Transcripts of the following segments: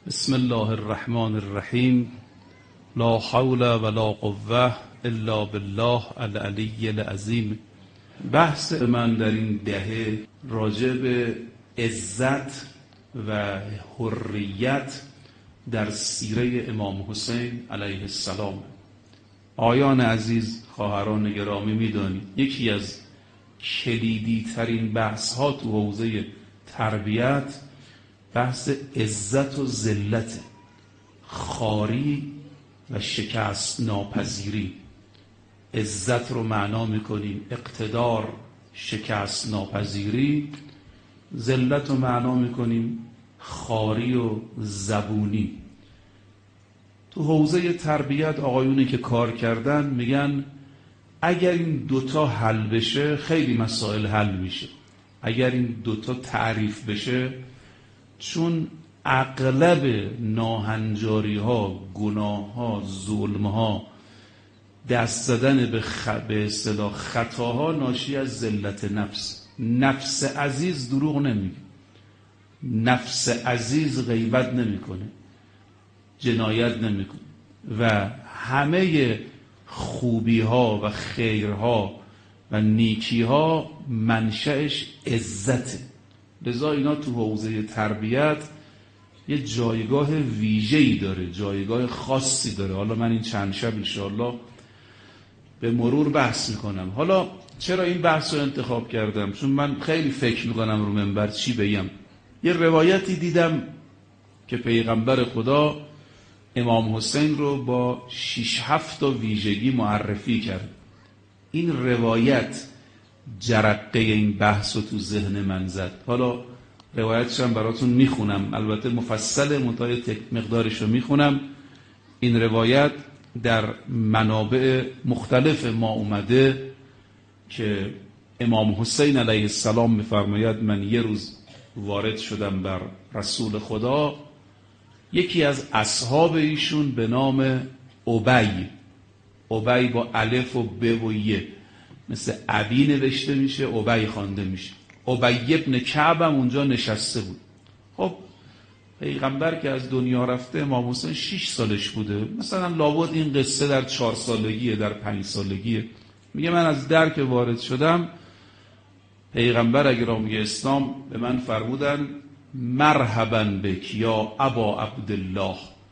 بسم الله الرحمن الرحیم. لا حول ولا قوة الا بالله العلی العظیم. بحث من در این دهه راجع به عزت و حریت در سیره امام حسین علیه السلام. آیان عزیز، خواهران گرامی، میدانید یکی از کلیدی ترین بحث ها تو حوزه تربیت بحث عزت و ذلت، خواری و شکست ناپذیری. عزت رو معنا میکنیم اقتدار، شکست ناپذیری. ذلت رو معنا میکنیم خواری و زبونی. تو حوزه تربیت آقایونی که کار کردن میگن اگر این دوتا حل بشه خیلی مسائل حل میشه. اگر این دوتا تعریف بشه، چون اغلب ناهنجاری ها، گناه ها، ظلم ها، دست زدن به اصطلاح خطاها ناشی از ذلت نفس. نفس عزیز دروغ نمیگه، نفس عزیز غیبت نمیکنه، جنایت نمیکنه و همه خوبی ها و خیرها و نیکی ها منشأش عزته. لذا اینا تو حوزه تربیت یه جایگاه ویژه‌ای داره، جایگاه خاصی داره. حالا من این چند شب انشاءالله به مرور بحث میکنم. حالا چرا این بحث رو انتخاب کردم؟ چون من خیلی فکر میکنم رو منبر چی بگم. یه روایتی دیدم که پیغمبر خدا امام حسین رو با 6-7 ویژگی معرفی کرد. این روایت جرقه این بحث رو تو ذهن من زد. حالا روایتش هم براتون میخونم، البته مفصل، منتهای مقدارش رو میخونم. این روایت در منابع مختلف ما اومده که امام حسین علیه السلام میفرماید من یه روز وارد شدم بر رسول خدا، یکی از اصحاب ایشون به نام ابی با الف و ب و ی، مثل ابی نوشته میشه، ابی خوانده میشه. ابی ابن کعب هم اونجا نشسته بود. خب پیغمبر که از دنیا رفته امام حسین 6 سالش بوده، مثلا لابد این قصه در 4 سالگیه، در 5 سالگیه. میگه من از در که وارد شدم پیغمبر اکرم اسلام به من فرمودن مرحبا بک یا ابا عبدالله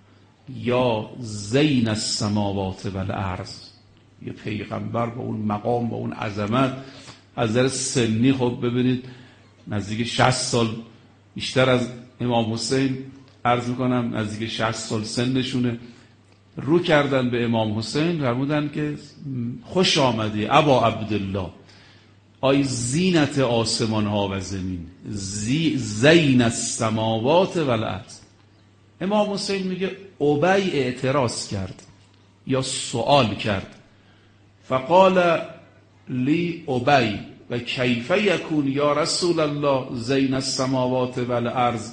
یا زین السماوات والارض. یه پیغمبر با اون مقام، با اون عظمت، از نظر سنی خب ببینید نزدیک 60 سال بیشتر از امام حسین، عرض میکنم نزدیک 60 سال سنشونه. رو کردن به امام حسین فرمودن که خوش آمدی ابا عبدالله، آی زینت آسمان ها و زمین، زین السماوات والارض. امام حسین میگه ابی اعتراض کرد یا سوال کرد. فقال لی ابی و کیف یکون یا رسول الله زین السماوات والارض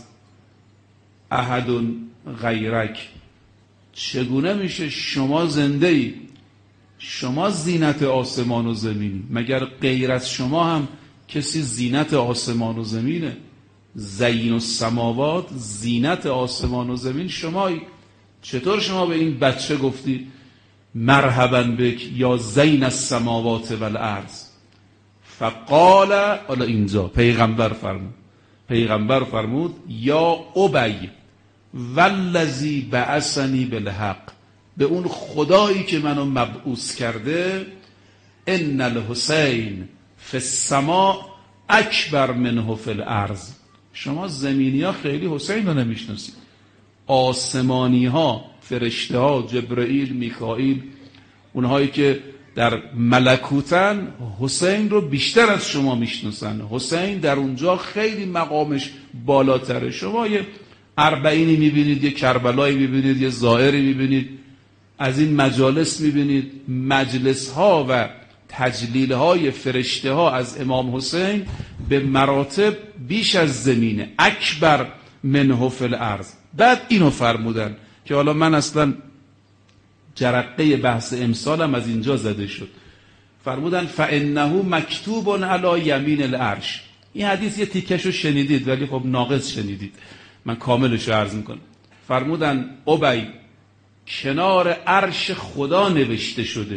احد غیرک. چگونه میشه شما زنده ای، شما زینت آسمان و زمینی، مگر غیر از شما هم کسی زینت آسمان و زمینه؟ زین السماوات، زینت آسمان و زمین شمایی. چطور شما به این بچه گفتی مرحبا بک یا زین السماوات والارض؟ فقال، حالا اینجا پیغمبر فرمود یا ابی والذی بعثنی بالحق، به اون خدایی که منو مبعوث کرده، ان الحسین فی السماء اکبر منه فی الارض. شما زمینی ها خیلی حسین رو نمیشناسید، آسمانی ها، فرشته ها، جبرئیل، میکائیل، اونهایی که در ملکوتن حسین رو بیشتر از شما میشناسن. حسین در اونجا خیلی مقامش بالاتره. شما یه اربعینی میبینید، یه کربلایی میبینید، یه زائری میبینید، از این مجالس میبینید مجلس ها و تجلیل های فرشته ها از امام حسین به مراتب بیش از زمینه، اکبر منه فی الارض. بعد اینو فرمودن که حالا من اصلا جرقه بحث امسالم از اینجا زده شد. فرمودن فانه مکتوب علی یمین العرش. این حدیث یه تیکشو شنیدید ولی خب ناقص شنیدید، من کاملش رو عرض میکنم. فرمودن ابی کنار عرش خدا نوشته شده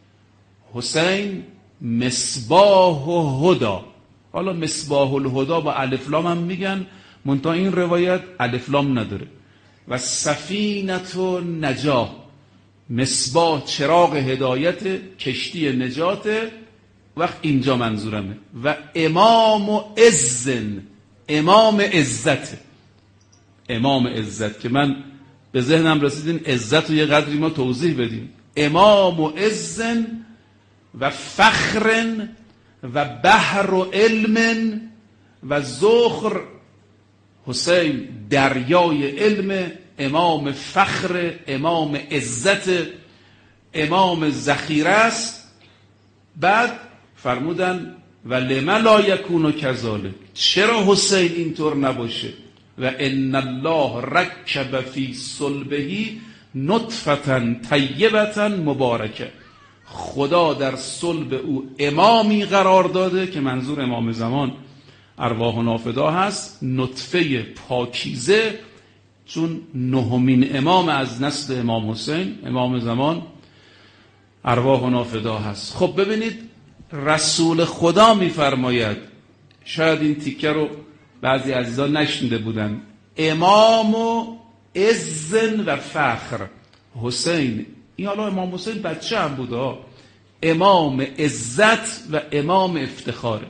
حسین مصباح الهدی. حالا مصباح الهدی با الف لام هم میگن، منتها این روایت الف لام نداره. و سفینه النجاه، مصباح چراغ هدایت، کشتی نجات. وقت اینجا منظورمه. و امام عزن، امام عزت، امام عزت که من به ذهنم رسیدین عزت رو یه قدری ما توضیح بدیم. امام عزن و فخر و بحر و علم و زخر. حسین دریای علم، امام فخر، امام عزت، امام ذخیره است. بعد فرمودن و لما لا یکون کذالک، چرا حسین اینطور نباشه؟ و ان الله رکب فی صلبه نطفه طیبه مبارکه، خدا در صلب او امامی قرار داده که منظور امام زمان ارواح و نافدا هست، نطفه پاکیزه، چون نهمین امام از نسل امام حسین امام زمان ارواح و نافدا هست. خب ببینید رسول خدا میفرماید، شاید این تیکه رو بعضی عزیزان نشنیده بودن، امام و عزن و فخر حسین. این حالا امام حسین بچه هم بوده، امام عزت و امام افتخاره.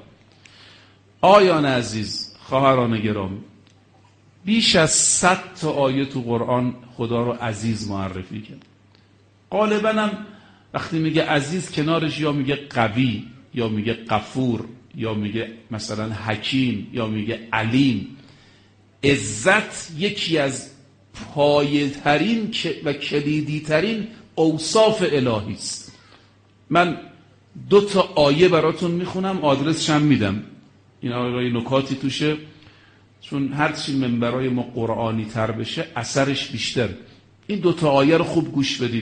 آیان عزیز، خواهران گرامی، بیش از 100 تا آیه تو قرآن خدا رو عزیز معرفی کرد. غالبا هم وقتی میگه عزیز کنارش یا میگه قوی یا میگه غفور یا میگه مثلا حکیم یا میگه علیم. عزت یکی از پایه‌ترین و کلیدی‌ترین اوصاف الهی است. من 2 تا آیه براتون میخونم، آدرسش هم میدم، اینا نکاتی توشه، چون هرچی منبرای ما قرآنی تر بشه اثرش بیشتر. این 2 تا آیه رو خوب گوش بدید.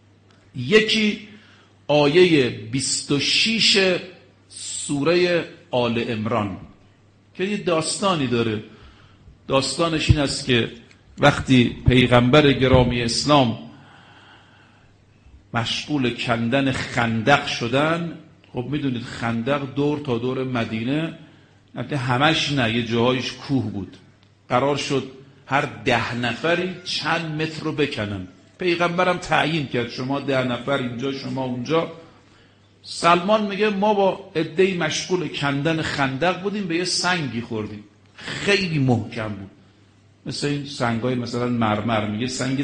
یکی آیه 26 سوره آل عمران که یه داستانی داره. داستانش این است که وقتی پیغمبر گرامی اسلام مشغول کندن خندق شدن، خب میدونید خندق دور تا دور مدینه، همش نه، یه جاهایش کوه بود، قرار شد هر 10 نفری چند متر رو بکنن. پیغمبرم تعیین کرد شما 10 نفر اینجا، شما اونجا. سلمان میگه ما با عده‌ای مشغول کندن خندق بودیم، به یه سنگی خوردیم خیلی محکم بود، مثل این سنگای مثلا مرمر، میگه سنگ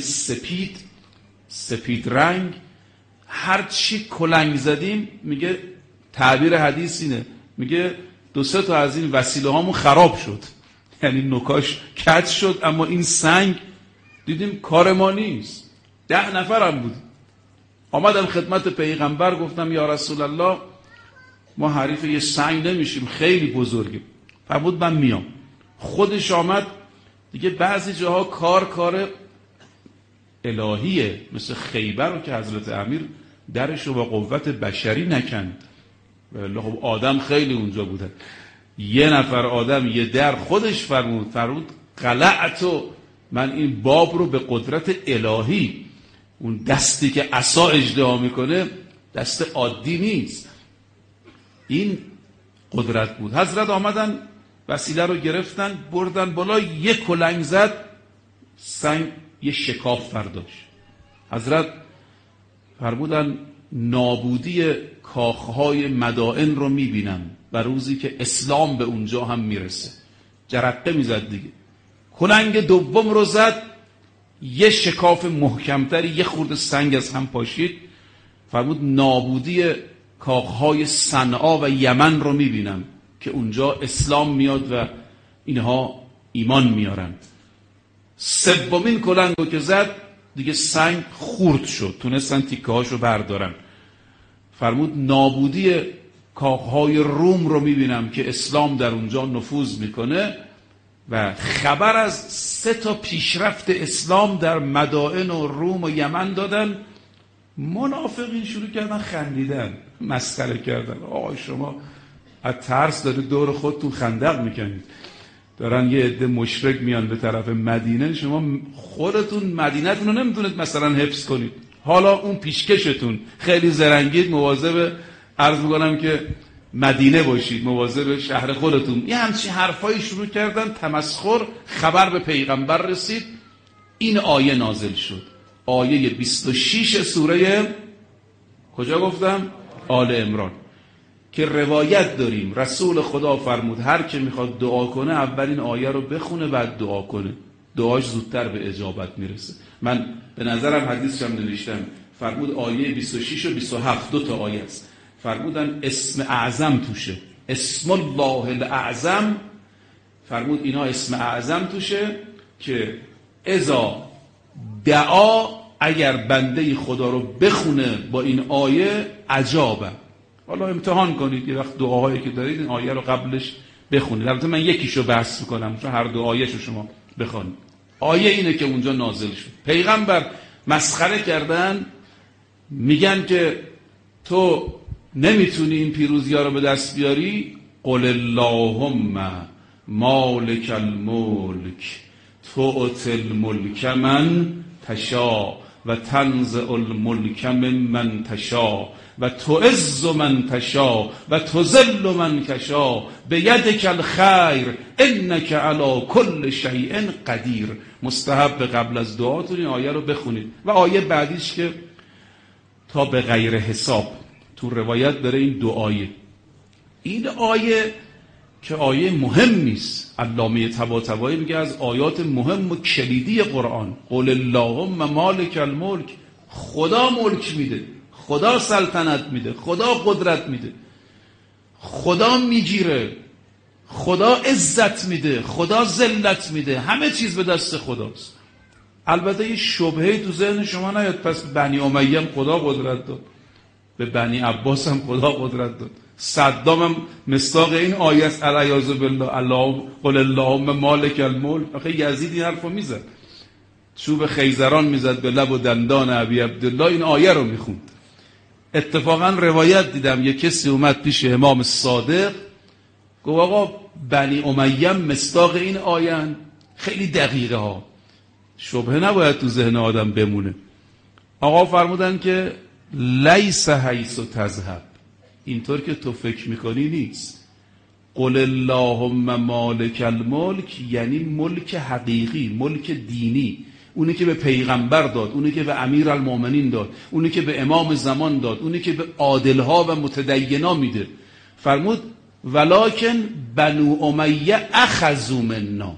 سپید رنگ، هر چی کلنگ زدیم، میگه تعبیر حدیث اینه، میگه 2-3 تا از این وسیله هامون خراب شد، یعنی نوکاش کج شد، اما این سنگ دیدیم کار ما نیست. 10 نفرم بود. آمدم خدمت پیغمبر گفتم یا رسول الله ما حریف یه سنگ نمیشیم، خیلی بزرگه. فرمود من میام. خودش آمد. دیگه بعضی جاها کار الهیه، مثل خیبر رو که حضرت امیر درش رو با قوت بشری نکند، خب آدم خیلی اونجا بودن. 1 نفر آدم یه در خودش فرمود قلعتو، من این باب رو به قدرت الهی، اون دستی که عصا اژدها میکنه دست عادی نیست، این قدرت بود. حضرت آمدن وسیله رو گرفتن بردن بالا، 1 کلنگ زد، سنگ یه شکاف برداشت. حضرت فرمودن نابودی کاخهای مدائن رو میبینم و روزی که اسلام به اونجا هم میرسه. جرقه میزد دیگه. کلنگ دوم رو زد، یه شکاف محکمتری، یه خورده سنگ از هم پاشید. فرمود نابودی کاخهای صنعا و یمن رو میبینم که اونجا اسلام میاد و اینها ایمان میارن. 3مین کلنگ رو که زد دیگه سنگ خورد شد، تونستن تیکه هاشو بردارن. فرمود نابودی کاخهای روم رو میبینم که اسلام در اونجا نفوذ میکنه و خبر از 3 تا پیشرفت اسلام در مدائن و روم و یمن دادن. منافقین شروع کردن خندیدن، مسخره کردن. آقا شما از ترس دارید دور خودتون خندق میکنید. دارن یه عده مشرک میان به طرف مدینه، شما خودتون مدینه‌تون رو نمیتونید مثلا حفظ کنید، حالا اون پیشکشتون خیلی زرنگید، مواظب عرض میکنم که مدینه باشید، مواظب شهر خودتون. یه همچین حرفایی شروع کردن، تمسخر. خبر به پیغمبر رسید، این آیه نازل شد، آیه 26 سوره کجا گفتم؟ آل عمران، که روایت داریم رسول خدا فرمود هر که میخواد دعا کنه اول این آیه رو بخونه بعد دعا کنه، دعاش زودتر به اجابت میرسه. من به نظرم حدیثشم نوشتم، فرمود آیه 26 و 27 دو تا آیه است، فرمودن اسم اعظم توشه، اسم الله الاعظم، فرمود اینا اسم اعظم توشه که اذا دعا، اگر بنده خدا رو بخونه با این آیه عجابه. حالا امتحان کنید یه وقت دعاهایی که دارید این آیه رو قبلش بخونید. البته من یکیشو بحث میکنم چون هر دو آیهشو شما بخونید. آیه اینه که اونجا نازل شد، پیغمبر مسخره کردن، میگن که تو نمیتونی این پیروزی ها رو به دست بیاری، قل اللهم مالک الملک تؤتی الملک من تشاء و تنزع الملک ممن تشاء و تعز من تشاء و تذل من تشاء بیدک الخیر انک علی کل شیء قدیر. مستحب قبل از دعاتون این آیه رو بخونید. و آیه بعدیش که تا به غیر حساب، تو روایت داره این دو آیه. این آیه که آیه مهم نیست، علامه طباطبایی میگه از آیات مهم و کلیدی قرآن، قل اللهم مالک الملک، خدا ملک میده، خدا سلطنت میده، خدا قدرت میده، خدا میگیره، خدا عزت میده، خدا ذلت میده، همه چیز به دست خداست. البته یه شبهه تو ذهن شما نیاد پس بنی امیه هم خدا قدرت داد، به بنی عباس هم خدا قدرت داد، صدام هم مصداق این آیه است، العیاذ بالله، الله قل اللهم مالک الملک. آخه یزید این حرفو میزد، چوب خیزران میزد به لب و دندان ابی عبدالله، این آیه رو میخوند. اتفاقا روایت دیدم یه کسی اومد پیش امام صادق گفت آقا بنی امیه مصداق این آیه، خیلی دقیقه ها، شبهه نباید تو ذهن آدم بمونه. آقا فرمودن که لیس حیث تذهب، اینطور که تو فکر میکنی نیست. قل اللهم مالک الملک یعنی ملک حقیقی، ملک دینی، اونی که به پیغمبر داد، اونی که به امیر المؤمنین داد، اونی که به امام زمان داد، اونی که به عادلها و متدینا میده. فرمود ولکن بنو امیه اخذوا منا،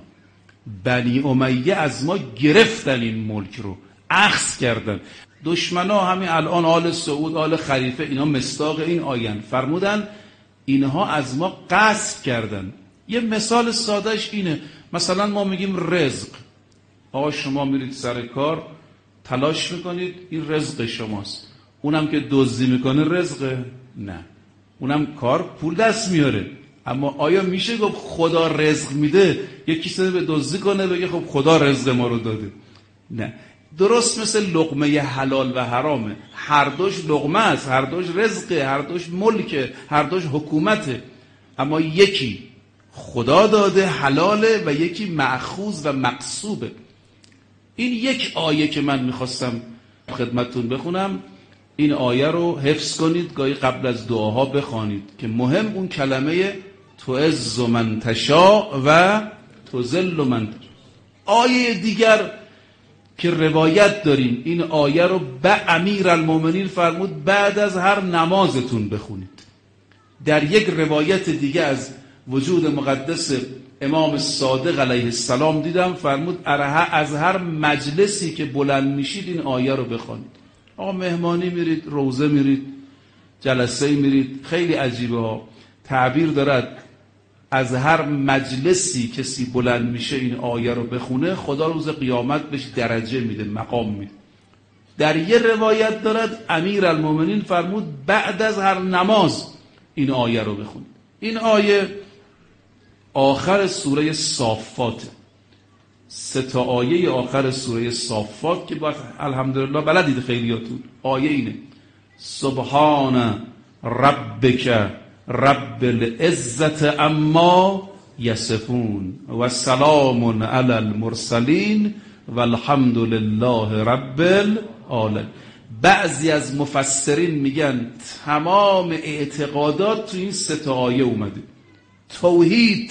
بنی امیه از ما گرفتن این ملک رو، اخذ کردن. دشمنا همین الان آل سعود، آل خلیفه، اینا مصداق این آیه. فرمودن اینها از ما غصب کردن. یه مثال سادهش اینه، مثلا ما میگیم رزق، آقا شما میرید سر کار تلاش میکنید، این رزق شماست. اونم که دزدی میکنه رزقه؟ نه، اونم کار پول دست میاره. اما آیا میشه گفت خدا رزق میده یکی سه به دزدی کنه بگه خب خدا رزق ما رو داده؟ نه، درست مثل لقمه حلال و حرامه، هر دوش لقمه است، هر دوش رزقه، هر دوش ملکه، هر دوش حکومته، اما یکی خدا داده حلاله و یکی مأخوذ و مقصوبه. این یک آیه که من میخواستم خدمتتون بخونم، این آیه رو حفظ کنید، گاهی قبل از دعاها بخوانید که مهم اون کلمه تعز من تشاء و تذل من تشاء. آیه دیگر که روایت داریم این آیه رو به امیر المؤمنین فرمود بعد از هر نمازتون بخونید. در یک روایت دیگه از وجود مقدس امام صادق علیه السلام دیدم، فرمود از هر مجلسی که بلند میشید این آیه رو بخونید. آقا مهمانی میرید، روزه میرید، جلسه میرید، خیلی عجیبه ها، تعبیر دارد از هر مجلسی کسی بلند میشه این آیه رو بخونه خدا روز قیامت بهش درجه میده، مقام میده. در یه روایت دارد امیر المؤمنین فرمود بعد از هر نماز این آیه رو بخونید. این آیه آخر سوره صافات، 3 آیه آخر سوره صافات که باید الحمدلله بلدید خیلیاتون. آیه اینه سبحان ربک رب العزت اما یصفون و سلام علی المرسلین و الحمد لله رب العالمین. بعضی از مفسرین میگن تمام اعتقادات تو این 3 آیه اومده. توحید،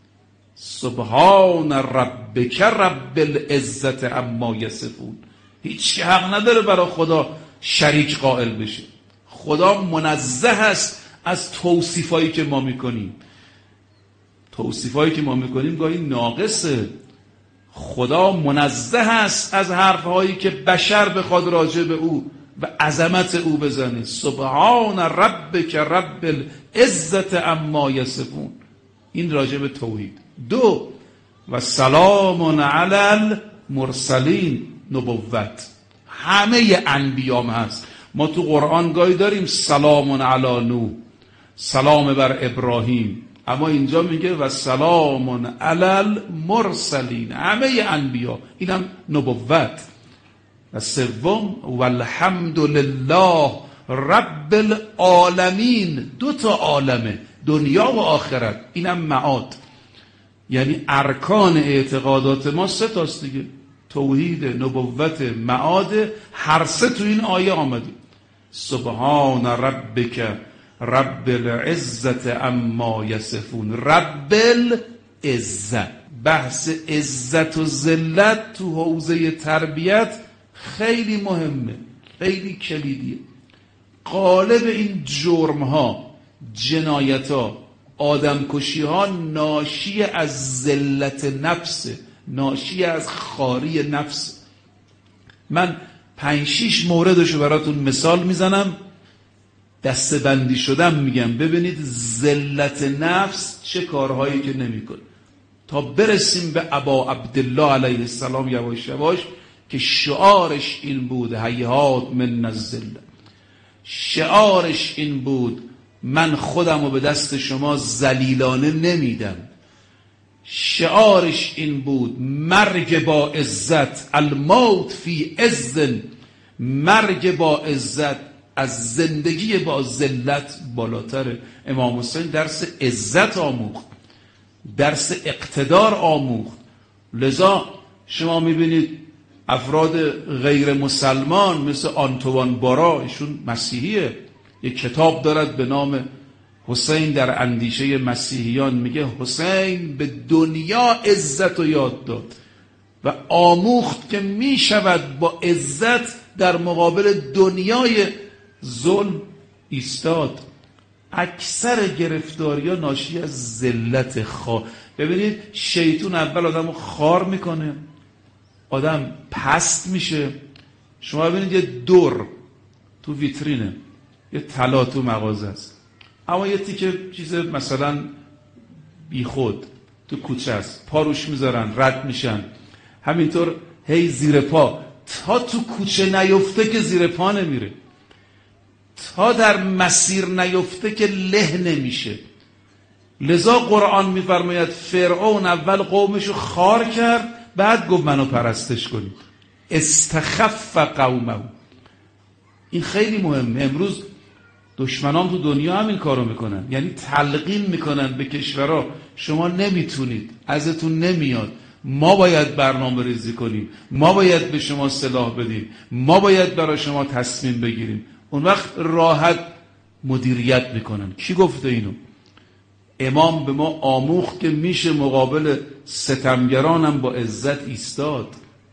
سبحان ربک رب العزت عما یصفون، هیچ حق نداره برای خدا شریک قائل بشه. خدا منزه است از توصیفایی که ما میکنیم. توصیفایی که ما میکنیم گاهی ناقصه. خدا منزه است از حرفهایی که بشر بخواد راجع به او و عظمت او بزنه. سبحان ربک رب العزت عما یصفون. این راجع به توحید. 2 و سلام علی المرسلین، نبوت. همه انبیام هست. ما تو قرآن گاهی داریم سلام علی نوح، سلام بر ابراهیم، اما اینجا میگه و سلام علی المرسلین، همه انبیا. اینم نبوت. و 3 و الحمد لله رب العالمین. 2 عالمه، دنیا و آخرت. اینم معاد، یعنی ارکان اعتقادات ما 3 تاست دیگه. توحید، نبوت، معاد. هر 3 تو این آیه آمده. سبحان ربک رب العزت عما یصفون. رب العزت. بحث عزت و ذلت تو حوزه تربیت خیلی مهمه، خیلی کلیدیه. غالب این جرم ها، جنایت ها، آدم کشی ها ناشی از ذلت نفس، ناشی از خاری نفس. من 5-6 موردشو براتون مثال میزنم، دسته بندی شدم میگم ببینید ذلت نفس چه کارهایی که نمیکنه، تا برسیم به ابا عبدالله علیه السلام یواش یواش که شعارش این بود هیهات من الذله. شعارش این بود من خودم رو به دست شما ذلیلانه نمیدم. شعارش این بود مرگ با عزت، الموت فی عز. مرگ با عزت از زندگی با ذلت بالاتره. امام حسین درس عزت آموخت، درس اقتدار آموخت. لذا شما میبینید افراد غیر مسلمان مثل آنتوان بارا، ایشون مسیحیه، یک کتاب دارد به نام حسین در اندیشه مسیحیان. میگه حسین به دنیا عزت رو یاد داد و آموخت که میشود با عزت در مقابل دنیای ظلم ایستاد. اکثر گرفتاری ها ناشی از ذلت ببینید شیطون اول آدم رو خار میکنه، آدم پست میشه. شما ببینید یه دور تو ویترینه، یه طلا تو مغازه است، اما یه تیکه چیز مثلا بی خود تو کوچه است، پا روش میذارن رد میشن، همینطور هی زیر پا، تا تو کوچه نیفته که زیر پا نمیره، تا در مسیر نیفته که له نمیشه. لذا قرآن میفرماید فرعون اول قومشو خار کرد، بعد گفت منو پرستش کنید. استخف قومه. این خیلی مهمه. امروز دشمنان تو دنیا همین کارو میکنن، یعنی تلقین میکنن به کشورها شما نمیتونید، ازتون نمیاد، ما باید برنامه ریزی کنیم، ما باید به شما سلاح بدیم، ما باید برای شما تصمیم بگیریم. اون وقت راحت مدیریت میکنن. کی گفته اینو؟ امام به ما آموخت که میشه مقابل ستمگرانم با عزت ایستاد.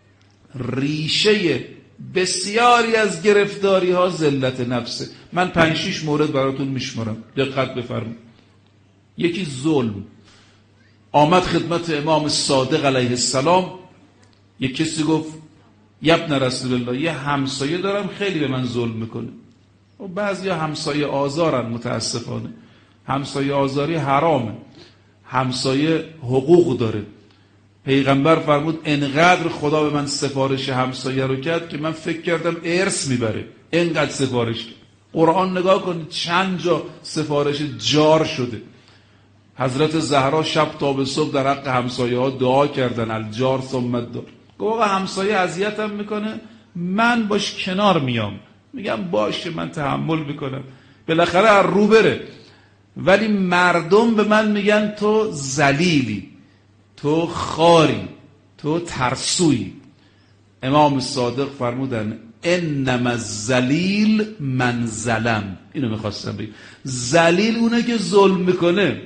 ریشه بسیاری از گرفتاری ها ذلت نفسه. من 5-6 مورد براتون میشمارم، دقت بفرمایید. یکی ظلم. آمد خدمت امام صادق علیه السلام، یک کسی گفت یبن رسول الله، یه همسایه دارم خیلی به من ظلم میکنه. و بعضیا همسایه آزارن، متاسفانه همسایه آزاری حرامه، همسایه حقوق داره. پیغمبر فرمود انقدر خدا به من سفارش همسایه رو کرد که من فکر کردم ارث میبره، انقدر سفارش کرد. قرآن نگاه کنید چند جا سفارش جار شده. حضرت زهرا شب تا به صبح در حق همسایه ها دعا کردن، الجار ثم الدار. گفت آقا همسایه اذیتم میکنه، من باش کنار میام، میگم باشه من تحمل میکنم، بالاخره از رو بره. ولی مردم به من میگن تو ذلیلی، تو خاری، تو ترسویی. امام صادق فرمودن انما الذلیل من ظلم. اینو میخواستم بگم، ذلیل اونه که ظلم میکنه.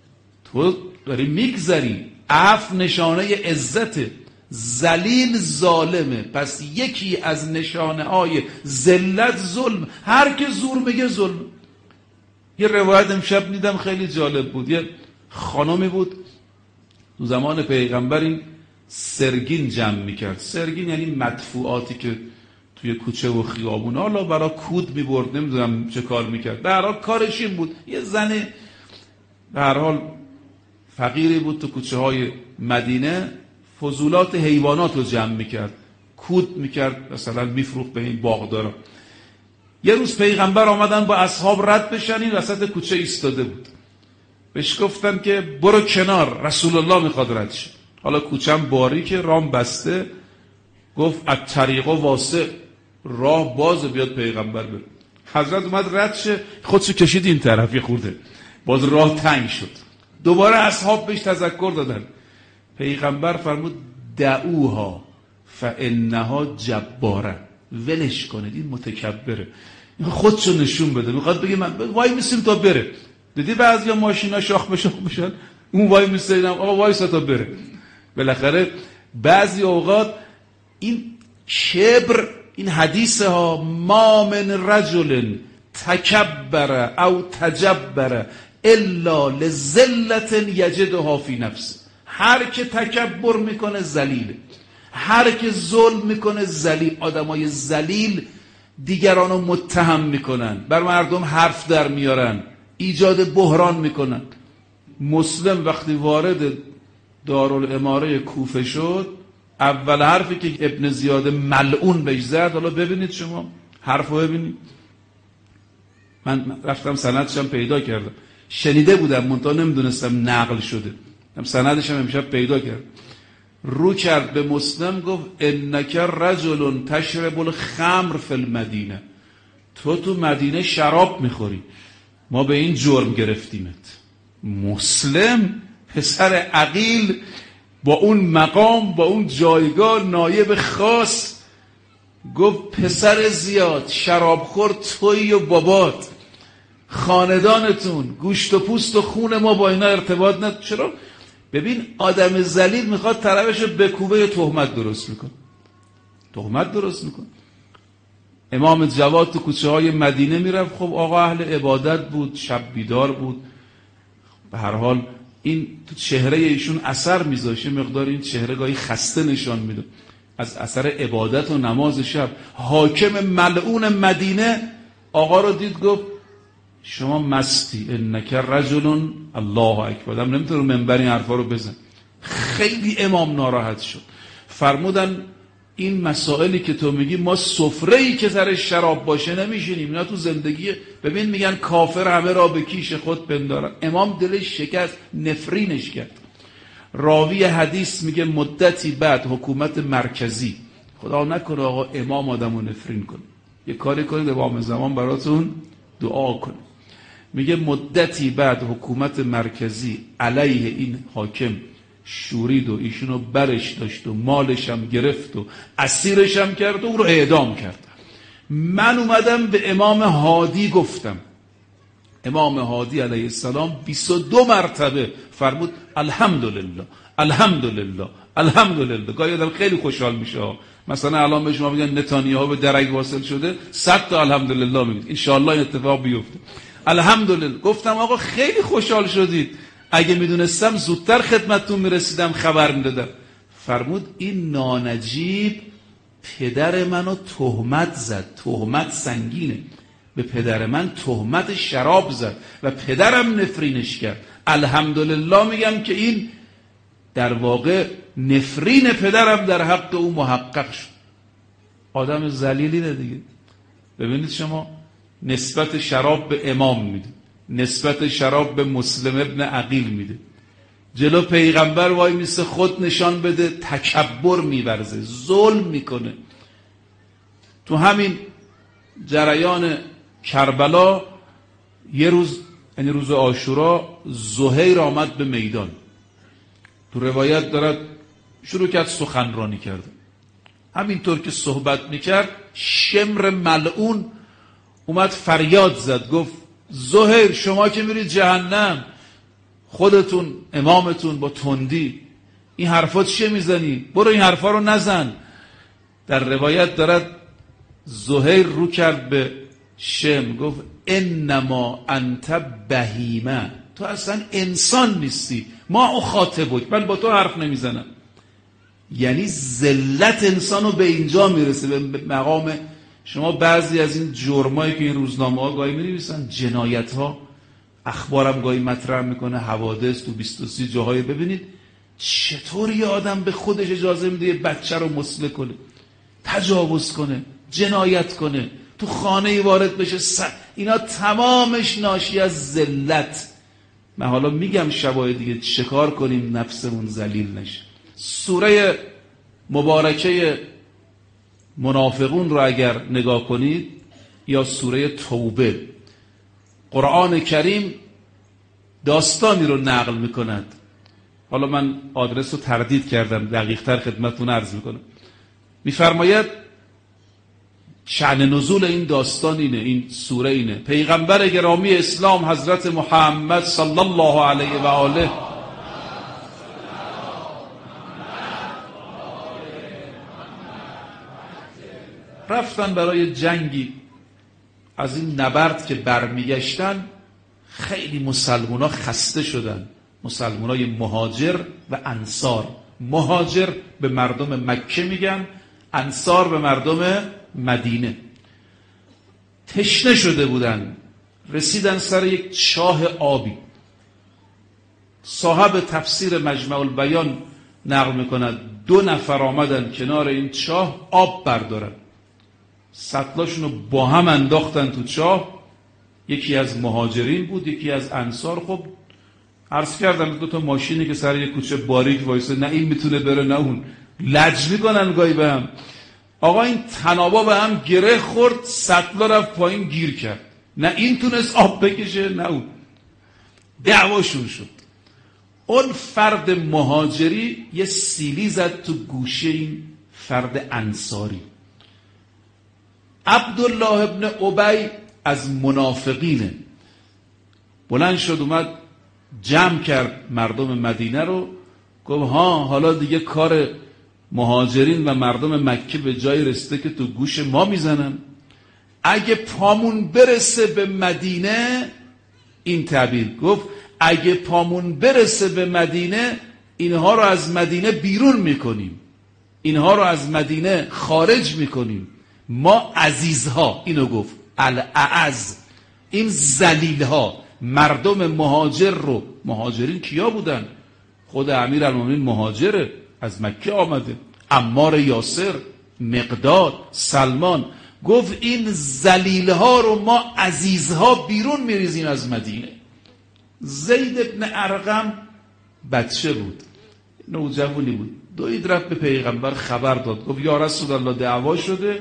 تو داری میگذری، عفو نشانه عزته، ذلیل ظالمه. پس یکی از نشانه های ذلت ظلم. هر که زور میگه ظلم. یه روایت امشب دیدم خیلی جالب بود. یه خانمی بود تو زمان پیغمبر این سرگین جمع میکرد. سرگین یعنی مدفوعاتی که توی کوچه و خیابون حالا برای کود میبرد، نمیدونم چه کار میکرد. به هر حال کارش این بود. یه زن به هر حال فقیری بود تو کوچه های مدینه، فضولات حیوانات رو جمع میکرد، کود میکرد، مثلا میفروخت به این باغدارا. یه روز پیغمبر آمدن با اصحاب رد بشن، این وسط کوچه ایستاده بود. بهش گفتن که برو کنار، رسول الله میخواد رد شه. حالا کوچه هم باریکه، رام بسته. گفت الطریق واسع، راه باز بیاد پیغمبر بره. حضرت اومد رد شه، خودشو کشید این طرف، یه خورده باز راه تنگ شد. دوباره اصحاب بهش تذکر دادن. پیغمبر فرمود دعوها فانها جباره، ولش کنید، این متکبره، این خودشو نشون بده، میخواد بگه من وای میسیم تا بره. دیدی بعضیا ماشینا شاخ به شاخ میشن، اون وای میسیدم آقا وایسا تا بره. بالاخره بعضی اوقات این کبر، این حدیث ها ما من رجل تکبر او تجبر الا لذلت یجدها فی نفسه. هر که تکبر میکنه ذلیله، هر که ظلم میکنه ذلیل. آدمای ذلیل دیگرانو متهم میکنن، بر مردم حرف در میارن، ایجاد بحران میکنن. مسلم وقتی وارد دارالاماره کوفه شد، اول حرفی که ابن زیاد ملعون بهش زد، حالا ببینید شما حرفو ببینید. من رفتم سندشم پیدا کردم، شنیده بودم منتها نمیدونستم نقل شده، سندشم امشب پیدا کردم. رو کرد به مسلم، گفت انک رجل تشرب الخمر فی المدینه. تو مدینه شراب میخوری، ما به این جرم گرفتیمت. مسلم پسر عقیل با اون مقام، با اون جایگاه، نایب خاص، گفت پسر زیاد شرابخور تویی و بابات، خاندانتون، گوشت و پوست و خون ما با اینا ارتباط نداره. چرا؟ ببین آدم ذلیل میخواد طرفشو بکوبه، تهمت درست میکن، تهمت درست میکن. امام جواد تو کوچه های مدینه میرفت. خب آقا اهل عبادت بود، شب بیدار بود، به هر حال این تو چهره ایشون اثر میذاشه. مقدار این چهره گاهی خسته نشان میده از اثر عبادت و نماز شب. حاکم ملعون مدینه آقا رو دید، گفت شما مستی، انک رجل الله اکبر. آدم نمیتونه رو منبر این حرفا رو بزن. خیلی امام ناراحت شد. فرمودن این مسائلی که تو میگی، ما سفره‌ای که سرش شراب باشه نمیشینیم. اینا تو زندگی ببین میگن کافر همه را به کیش خود پندارن. امام دلش شکست، نفرینش کرد. راوی حدیث میگه مدتی بعد حکومت مرکزی، خدا نکنه آقا امام آدمو نفرین کنه، یه کاری کنید امام زمان براتون دعا کنه. میگه مدتی بعد حکومت مرکزی علیه این حاکم شورید و ایشونو برش داشت و مالش هم گرفت و اسیرش هم کرد و او رو اعدام کرد. من اومدم به امام هادی گفتم. امام هادی علیه السلام 22 مرتبه فرمود الحمدلله الحمدلله الحمدلله. گاهی آدم خیلی خوشحال میشه. مثلا الان به شما میگن نتانیاهو به درک واصل شده، 100 تا الحمدلله میگید، ان شاء الله این اتفاق بیفته. الحمدلله. گفتم آقا خیلی خوشحال شدید، اگه میدونستم زودتر خدمتتون میرسیدم خبر میدادم. فرمود این نانجیب پدر منو تهمت زد، تهمت سنگینه، به پدر من تهمت شراب زد و پدرم نفرینش کرد. الحمدلله میگم که این در واقع نفرین پدرم در حق او محقق شد. آدم ذلیلی نه دیگه. ببینید شما نسبت شراب به امام میده، نسبت شراب به مسلم ابن عقیل میده، جلو پیغمبر وای میسه خود نشان بده، تکبر میورزه، ظلم میکنه. تو همین جریان کربلا یه روز یعنی روز عاشورا زهیر آمد به میدان. تو روایت دارد شروع کرد سخنرانی کرد. همینطور که صحبت میکرد شمر ملعون اومد فریاد زد، گفت زهیر شما که میرید جهنم، خودتون امامتون با تندی این حرفا چیه میزنی؟ برو این حرفا رو نزن. در روایت دارد زهیر رو کرد به شمر، گفت انما انت بهیمه، تو اصلا انسان نیستی، ما اخاطبک، من با تو حرف نمیزنم. یعنی ذلت انسانو به اینجا میرسه، به مقام شما بعضی از این جرمایی که این روزنامه ها گاهی می‌نویسن، جنایت ها، اخبارم گاهی مطرح میکنه، حوادث تو 23 جاهای، ببینید چطور یه آدم به خودش اجازه میده یه بچه رو مسله کنه، تجاوز کنه، جنایت کنه، تو خانه وارد بشه. اینا تمامش ناشی از ذلت. من حالا میگم شبای دیگه چیکار کنیم نفسمون ذلیل نشه. سوره مبارکه منافقون رو اگر نگاه کنید یا سوره توبه، قرآن کریم داستانی رو نقل میکند. حالا من آدرس رو تردید کردم، دقیق‌تر خدمتتون عرض میکنم. میفرماید شأن نزول این داستان اینه، این سوره اینه: پیغمبر گرامی اسلام حضرت محمد صلی الله علیه و آله رفتن برای جنگی. از این نبرد که برمیگشتن خیلی مسلمونا خسته شدن، مسلمانای مهاجر و انصار. مهاجر به مردم مکه میگن، انصار به مردم مدینه. تشنه شده بودن، رسیدن سر یک چاه آبی. صاحب تفسیر مجمع البیان نقل میکند 2 نفر آمدن کنار این چاه آب بردارن، سطلاشونو با هم انداختن تو چاه. یکی از مهاجرین بود، یکی از انصار. خب عرض کردم 2 تا ماشینی که سر یک کوچه باریک وایسه، نه این میتونه بره نه اون، لج میکنن گاهی به هم. آقا این تنابا به هم گره خورد، سطلا رفت پایین گیر کرد، نه این تونست آب بکشه نه اون، دعواشون شد. اون فرد مهاجری یه سیلی زد تو گوشه این فرد انصاری. عبدالله ابن ابی از منافقینه، بلند شد اومد جمع کرد مردم مدینه رو، گفت ها حالا دیگه کار مهاجرین و مردم مکه به جای رسیده که تو گوش ما میزنن. اگه پامون برسه به مدینه، این تعبیر گفت اگه پامون برسه به مدینه اینها رو از مدینه بیرون میکنیم، اینها رو از مدینه خارج میکنیم. ما عزیزها، اینو گفت الاعز، این ذلیلها، مردم مهاجر رو. مهاجرین کیا بودن؟ خود امیرالمومنین مهاجره، از مکه آمده، عمار یاسر، مقداد، سلمان. گفت این ذلیلها رو ما عزیزها بیرون میریزیم از مدینه. زید ابن ارقم بچه بود، نوجوانی بود، دوید رفت به پیغمبر خبر داد، گفت یا رسول الله دعوا شده.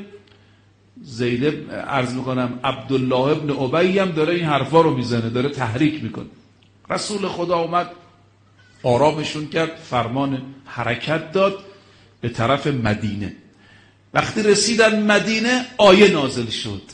زید عرض میکنم عبدالله ابن ابی هم داره این حرفا رو میزنه، داره تحریک میکنه. رسول خدا اومد آرامشون کرد، فرمان حرکت داد به طرف مدینه. وقتی رسیدن مدینه آیه نازل شد.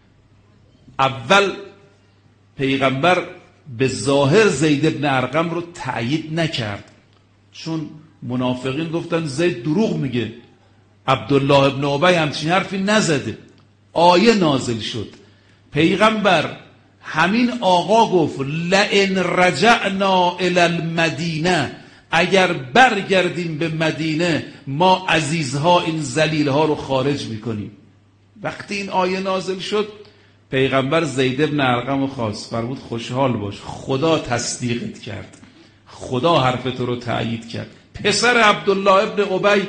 اول پیغمبر به ظاهر زید ابن ارقم رو تأیید نکرد، چون منافقین گفتن زید دروغ میگه، عبدالله ابن ابی همچین حرفی نزده. آیه نازل شد، پیغمبر همین آقا گفت لئن رجعنا الی المدینه، اگر برگردیم به مدینه ما عزیزها این ذلیلها رو خارج میکنیم. وقتی این آیه نازل شد پیغمبر زید ابن ارقم رو خواست، فرمود خوشحال باش، خدا تصدیقت کرد، خدا حرف تو رو تأیید کرد. پسر عبدالله ابن ابی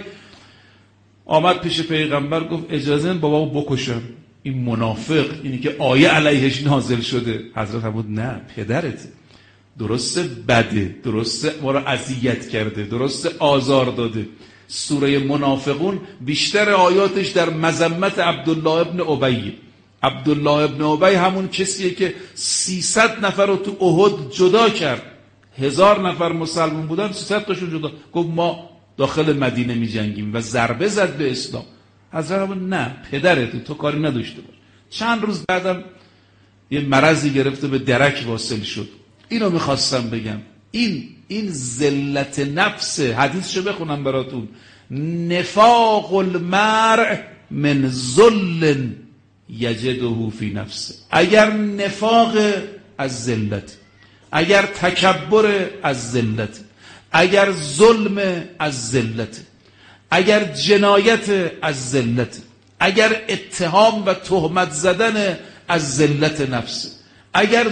آمد پیش پیغمبر، گفت اجازه بابا بکشم، این منافق، اینی که آیه علیهش نازل شده. حضرت فرمود نه، پدرته، درسته بده، درسته ما رو اذیت کرده، درسته آزار داده. سوره منافقون بیشتر آیاتش در مذمت عبدالله ابن ابی. عبدالله ابن ابی همون کسیه که 300 نفر رو تو احد جدا کرد. 1000 نفر مسلمان بودن، 300 تاشون جدا. گفت ما داخل مدینه می جنگیم و ضربه زد به اسلام. حضرت نه، پدرت، تو کاری نداشته باش. چند روز بعدم یه مرضی گرفته به درک واصل شد. اینو میخواستم بگم، این ذلت نفس. حدیثشو بخونم براتون: نفاق المرء من ذل یجده فی نفسه. اگر نفاق از ذلت، اگر تکبر از ذلت، اگر ظلم از ذلت، اگر جنایت از ذلت، اگر اتهام و تهمت زدن از ذلت نفس، اگر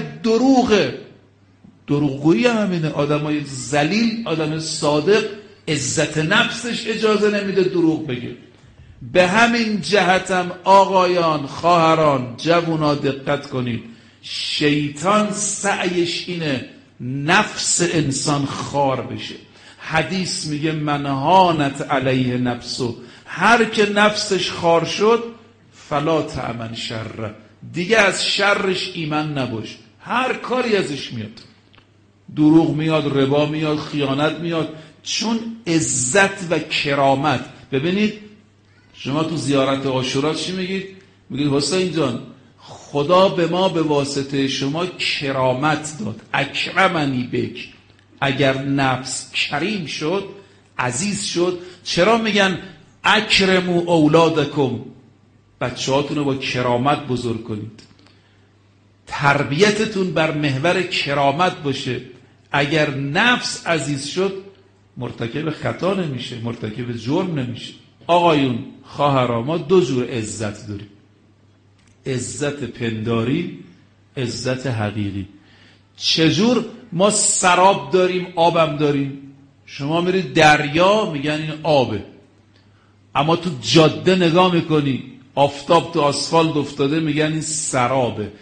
دروغگویی هم همینه. آدمای ذلیل، آدم صادق عزت نفسش اجازه نمیده دروغ بگه. به همین جهتم آقایان، خواهران، جوونا دقت کنید. شیطان سعیش اینه نفس انسان خار بشه. حدیث میگه من هانت علیه نفسو، هر که نفسش خار شد فلا تأمن شر، دیگه از شرش ایمن نباش. هر کاری ازش میاد، دروغ میاد، ربا میاد، خیانت میاد، چون عزت و کرامت. ببینید شما تو زیارت عاشورا چی میگید؟ میگید حسین جان خدا به ما به واسطه شما کرامت داد، اکرمنی بک. اگر نفس کریم شد، عزیز شد، چرا میگن اکرموا اولادکم؟ بچه هاتون رو با کرامت بزرگ کنید، تربیتتون بر محور کرامت باشه. اگر نفس عزیز شد مرتکب خطا نمیشه، مرتکب جرم نمیشه. آقایون، خواهرها، ما دو جور عزت داریم: عزت پنداری، عزت حقیقی. چجور؟ ما سراب داریم، آبم داریم. شما میرید دریا میگن این آبه، اما تو جاده نگاه میکنی آفتاب تو آسفالت افتاده میگن این سرابه.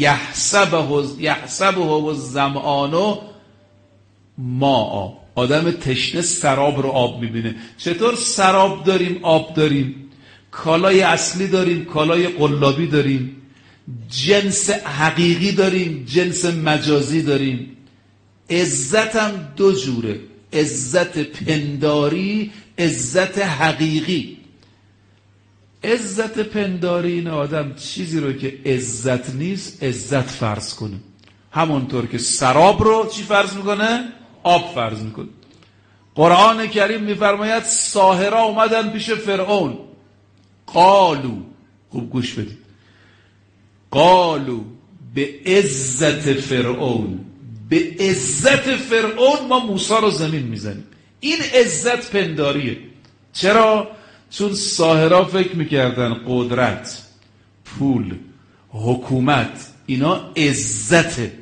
یحسبه الظمآن ماء. آدم تشنه سراب رو آب میبینه. چطور سراب داریم، آب داریم، کالای اصلی داریم، کالای قلابی داریم، جنس حقیقی داریم، جنس مجازی داریم. عزت هم دو جوره: عزت پنداری، عزت حقیقی. عزت پنداری این آدم چیزی رو که عزت نیست عزت فرض کنه. همونطور که سراب رو چی فرض میکنه؟ آب فرض میکنه. قرآن کریم میفرماید ساحرا اومدن پیش فرعون، قالو، خوب گوش بدید، قالو به عزت فرعون، به عزت فرعون ما موسی رو زمین میزنیم. این عزت پنداریه. چرا؟ چون ساحرا فکر میکردن قدرت، پول، حکومت اینا عزته.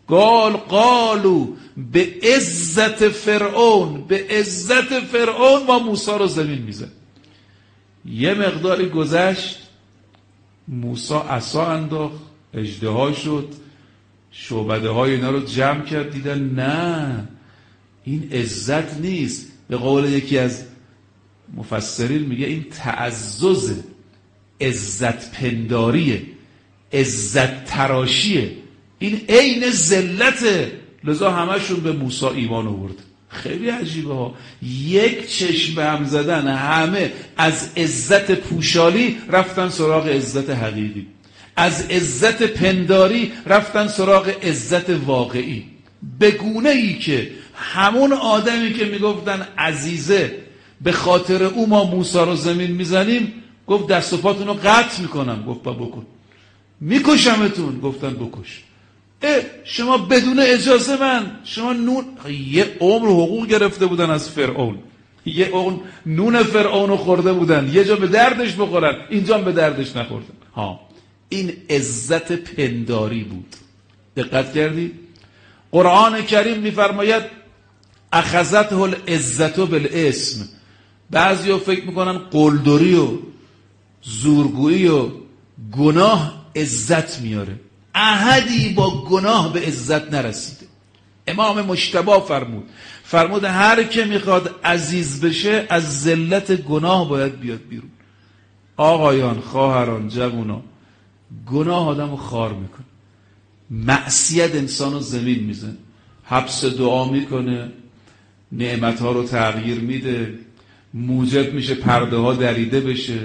قالو به عزت فرعون، به عزت فرعون ما موسی رو زمین میزنیم. یه مقداری گذشت، موسی عصا انداخت، اژدها شد، شعبده های اینا رو جمع کرد، دیدن نه این عزت نیست. به قول یکی از مفسرین میگه این تعزز، عزت پنداریه، عزت تراشیه، این عین ذلته. لذا همشون به موسی ایمان آورد. خیلی عجیبه ها، یک چشم به هم زدن، همه از عزت پوشالی رفتن سراغ عزت حقیقی، از عزت پنداری رفتن سراغ عزت واقعی. به گونه ای که همون آدمی که میگفتن عزیزه به خاطر او ما موسی رو زمین میزنیم، گفت دست و پاتون رو قطع میکنم. گفت بکن. میکشمتون. گفتن بکش. شما بدون اجازه من، شما نون، یه عمر حقوق گرفته بودن از فرعون، یه عمر نون فرعون رو خورده بودن، یه جا به دردش بخورن، اینجا به دردش نخوردن. این عزت پنداری بود. دقت کردی؟ قرآن کریم میفرماید اخذته العزت بالاسم. بعضیا فکر میکنن قلدری و زورگویی و گناه عزت میاره. احدی با گناه به عزت نرسیده. امام مجتبی فرمود هر که میخواد عزیز بشه از ذلت گناه باید بیاد بیرون. آقایان، خواهران، جوونا، گناه آدم رو خار میکنه، معصیت انسان رو زمین میزن، حبس دعا میکنه، نعمتها رو تغییر میده، موجب میشه پرده ها دریده بشه.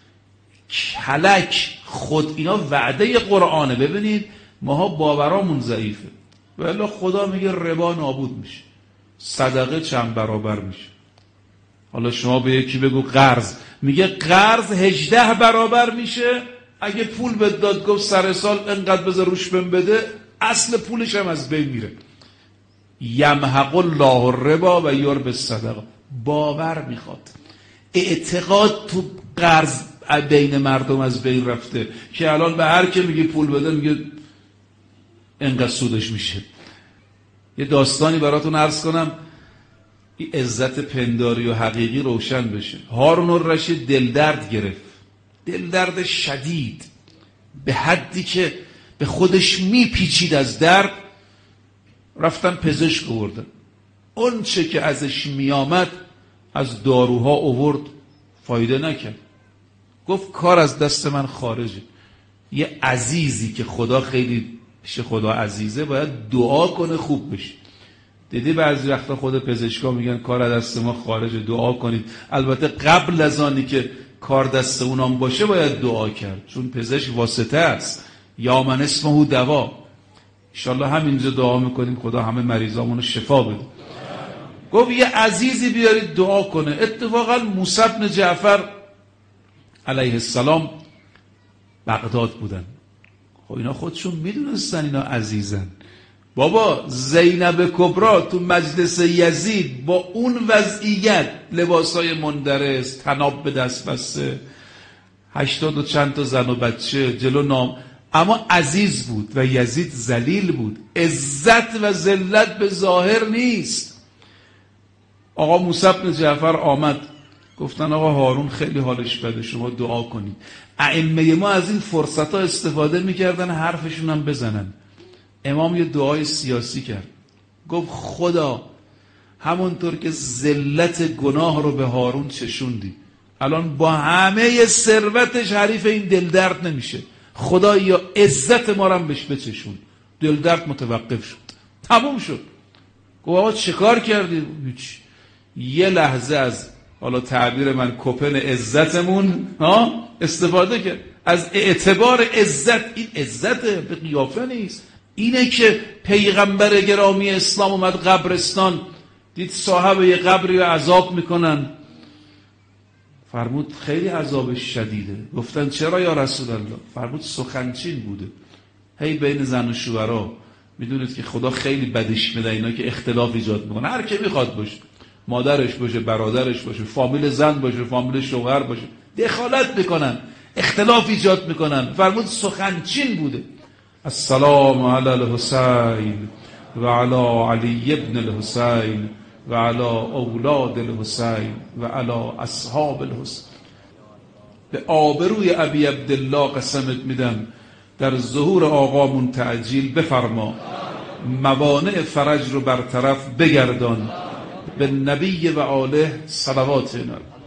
کلک خود اینا وعده قرآنه. ببینید ماها باورامون ضعیفه، ولی خدا میگه ربا نابود میشه، صدقه چند برابر میشه. حالا شما به یکی بگو قرض، میگه قرض 18 برابر میشه. اگه پول به داد گفت سر سال انقدر بذار روش بده، اصل پولش هم از بین میره. یمحق الله الربا و یربی الصدقات. باور میخواد، اعتقاد تو قرض بین مردم از بین رفته که الان به هر که میگه پول بده میگه انقدر سودش میشه. یه داستانی براتون عرض کنم، این عزت پنداری و حقیقی روشن بشه. هارون الرشید دل درد گرفت، دل درد شدید به حدی که به خودش میپیچید از درد. رفتن پزشک آوردن، اون چه که ازش میامد از داروها آورد، فایده نکرد. گفت کار از دست من خارجه. یه عزیزی که خدا خیلی پیش خدا عزیزه باید دعا کنه خوب بشه. دیدی بعضی وقتا خود پزشکا میگن کار از دست ما خارجه، دعا کنید. البته قبل از آنی که کار دست اونام باشه باید دعا کرد، چون پزشک واسطه است. یا من اسمه دوا. انشالله همینجا دعا میکنیم خدا همه مریضامونو شفا بده. گفت یه عزیزی بیارید دعا کنه. اتفاقا موسی بن جعفر علیه السلام بغداد بودن. خب اینا خودشون میدونستن اینا عزیزن. بابا زینب کبرا تو مجلس یزید با اون وضعیت، لباسای مندرس، طناب به دست بسته، 80 و چند تا زن و بچه جلو نام، اما عزیز بود و یزید ذلیل بود. عزت و ذلت به ظاهر نیست. آقا موسی بن جعفر آمد، گفتن آقا هارون خیلی حالش بده، شما دعا کنید. ائمه ما از این فرصت ها استفاده میکردن حرفشون هم بزنن. امام یه دعای سیاسی کرد، گفت خدا همونطور که ذلت گناه رو به هارون چشوندی، الان با همه ثروتش حریف این دل درد نمیشه. خدا یا عزت ما رو هم بهش بچشون. دل درد متوقف شد، تموم شد. گفت آقا چه کار کردی؟ هیچ. یه لحظه از حالا تعبیر من کپن عزتمون استفاده کرد، از اعتبار عزت. این عزت به قیافه نیست. اینه که پیغمبر گرامی اسلام اومد قبرستان، دید صاحب یه قبری رو عذاب میکنن، فرمود خیلی عذابش شدیده. گفتن چرا یا رسول الله؟ فرمود سخنچین بوده، هی بین زن و شوهرها. میدونید که خدا خیلی بدش میده اینا که اختلاف ایجاد میکنه. هر کی میخواد باشه، مادرش باشه، برادرش باشه، فامیل زن باشه، فامیل شوهر باشه، دخالت میکنن، اختلاف ایجاد میکنن. فرمود سخنچین بوده. السلام علی الحسین و علی علی ابن الحسین و علی اولاد الحسین و علی اصحاب الحسین. به آبروی ابی عبدالله قسمت میدم در ظهور آقامون تعجیل بفرما، موانع فرج رو برطرف بگردان. به نبی و آله صلوات اینا.